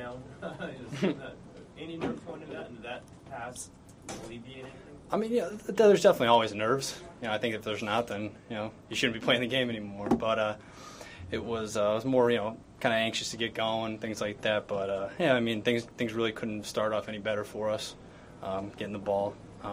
down. Any nerves going into that? And did that pass alleviate anything? I mean, yeah, there's definitely always nerves. I think if there's not, then you shouldn't be playing the game anymore. But it was more kind of anxious to get going, things like that. But yeah, I mean, things really couldn't start off any better for us, getting the ball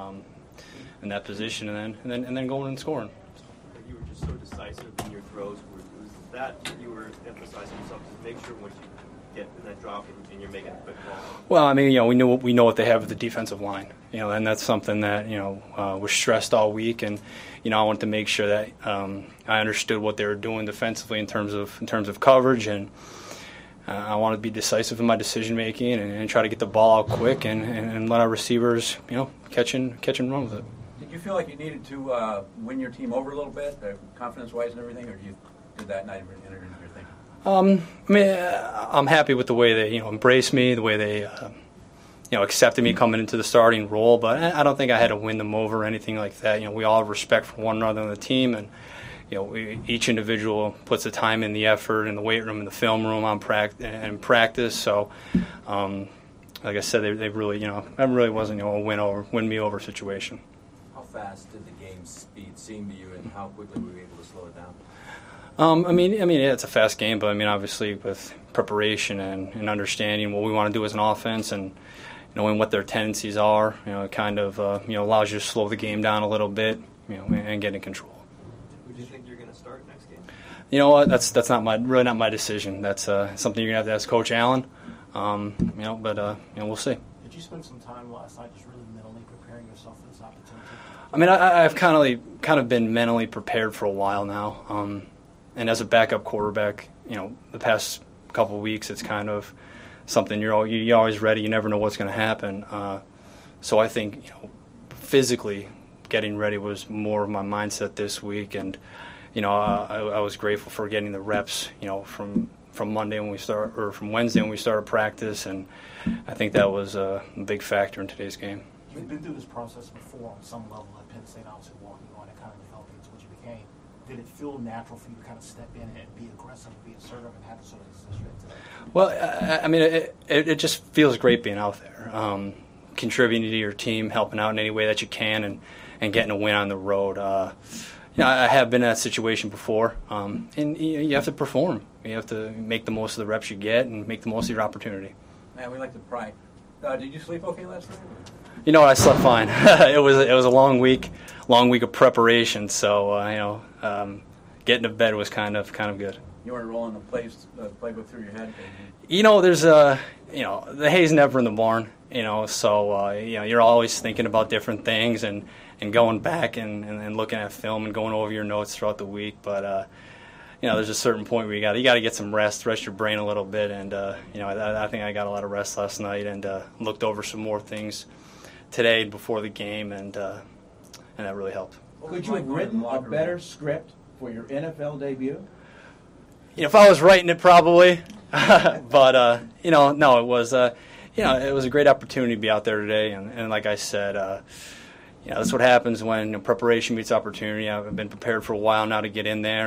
in that position and then going and scoring. You were just so decisive in your throws. Was that you were emphasizing yourself to make sure once you get in that drop and you're making a quick ball? Well, I mean, we know what they have with the defensive line, and that's something that was stressed all week, and I wanted to make sure that I understood what they were doing defensively in terms of coverage, and I wanted to be decisive in my decision making and try to get the ball out quick and let our receivers catch and run with it. Did you feel like you needed to win your team over a little bit, confidence-wise and everything, or did that not enter into your thinking? I mean, I'm happy with the way they embraced me, the way they accepted me coming into the starting role. But I don't think I had to win them over or anything like that. We all have respect for one another on the team, and each individual puts the time in, the effort, in the weight room, in the film room, on practice. So, like I said, they really that really wasn't a win me over situation. How fast did the game speed seem to you, and how quickly were you able to slow it down? I mean, yeah, it's a fast game, but I mean, obviously with preparation and understanding what we want to do as an offense and knowing what their tendencies are, it kind of allows you to slow the game down a little bit, and get in control. Would you think you're going to start next game? You know what? That's really not my decision. That's something you're going to have to ask Coach Allen. But we'll see. Did you spend some time last night just really mentally preparing yourself for this opportunity? I mean, I've kind of been mentally prepared for a while now. And as a backup quarterback, the past couple of weeks, it's kind of something you're always ready. You never know what's going to happen. So I think physically getting ready was more of my mindset this week, and I was grateful for getting the reps. From Monday when we start, or from Wednesday when we started practice, and I think that was a big factor in today's game. You've been through this process before on some level at Penn State, obviously walking on and kind of developing into what you became. Did it feel natural for you to kind of step in and be aggressive, be assertive, and have to sort of decision today? Well, I mean, it just feels great being out there, contributing to your team, helping out in any way that you can, and getting a win on the road. I have been in that situation before, and you have to perform. You have to make the most of the reps you get and make the most of your opportunity. Man, we like to pry. Did you sleep okay last night? I slept fine. It was a long week of preparation. So getting to bed was kind of good. You weren't rolling the playbook through your head. There's the hay's never in the barn. So you're always thinking about different things and going back and looking at film and going over your notes throughout the week. But there's a certain point where you got to get some rest your brain a little bit. And I think I got a lot of rest last night and looked over some more things today before the game, and that really helped. Could you have written a better script for your NFL debut? If I was writing it, probably. But no, it was it was a great opportunity to be out there today, and like I said, that's what happens when preparation meets opportunity. I've been prepared for a while now to get in there,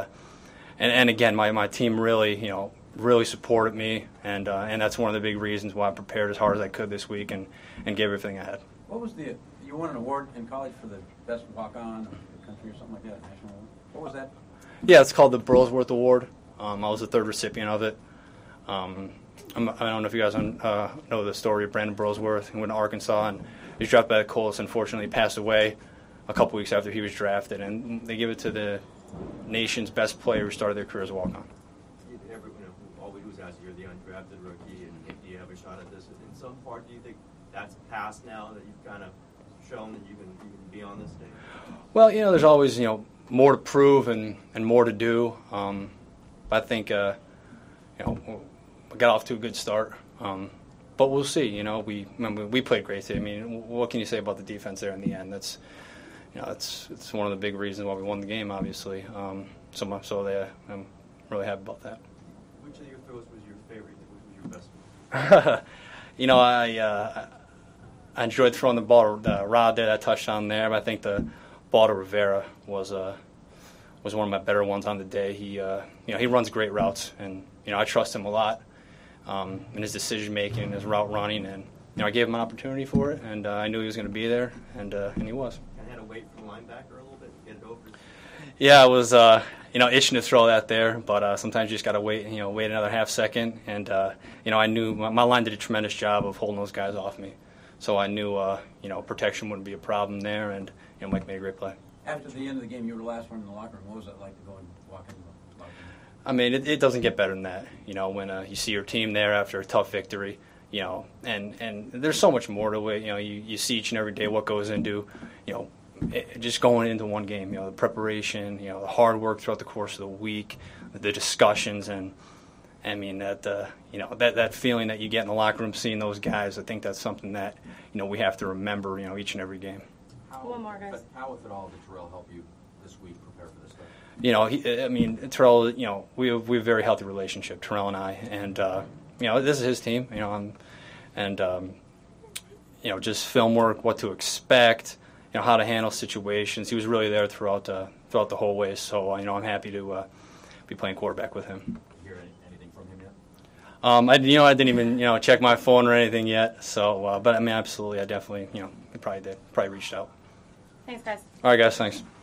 and again, my team really supported me, and that's one of the big reasons why I prepared as hard as I could this week and gave everything I had. What was you won an award in college for the best walk-on in the country or something like that, national award? What was that? Yeah, it's called the Burlsworth Award. I was the third recipient of it. I don't know if you guys know the story of Brandon Burlsworth. He went to Arkansas, and he was drafted by the Colts. Unfortunately, he passed away a couple weeks after he was drafted, and they give it to the nation's best player who started their career as a walk-on. All we do is ask, you're the undrafted rookie, and do you have a shot at this? In some part, do you think that's past now, that you've kind of shown that you can be on this stage? Well, there's always more to prove and more to do. But I think we got off to a good start. But we'll see. We played great today. I mean, what can you say about the defense there in the end? That's it's one of the big reasons why we won the game, obviously. So much so that I'm really happy about that. Which of your throws was your favorite? Which was your best one? I enjoyed throwing the ball. Rod did that touchdown there, but I think the ball to Rivera was one of my better ones on the day. He runs great routes, and I trust him a lot. in his decision making, his route running, and I gave him an opportunity for it, and I knew he was going to be there, and he was. Kind of had to wait for the linebacker a little bit to get it over. Yeah, I was itching to throw that there, but sometimes you just got to wait another half second, and I knew my line did a tremendous job of holding those guys off me, so I knew protection wouldn't be a problem there, and Mike made a great play. After the end of the game, you were the last one in the locker room. What was it like to go and walk in the locker room? I mean, it doesn't get better than that. When you see your team there after a tough victory, and there's so much more to it. You see each and every day what goes into, just going into one game. The preparation, the hard work throughout the course of the week, the discussions, and I mean that feeling that you get in the locker room seeing those guys. I think that's something that we have to remember. Each and every game. One more, guys. How, if at all, did Terrell help you this week prepare for this stuff? Terrell, we have a very healthy relationship, Terrell and I, and this is his team, just film work, what to expect, how to handle situations. He was really there throughout the whole way, so I'm happy to be playing quarterback with him. Did you hear anything from him yet? I didn't even check my phone or anything yet, so but I mean absolutely, I definitely he probably reached out. Thanks, guys. All right, guys, thanks.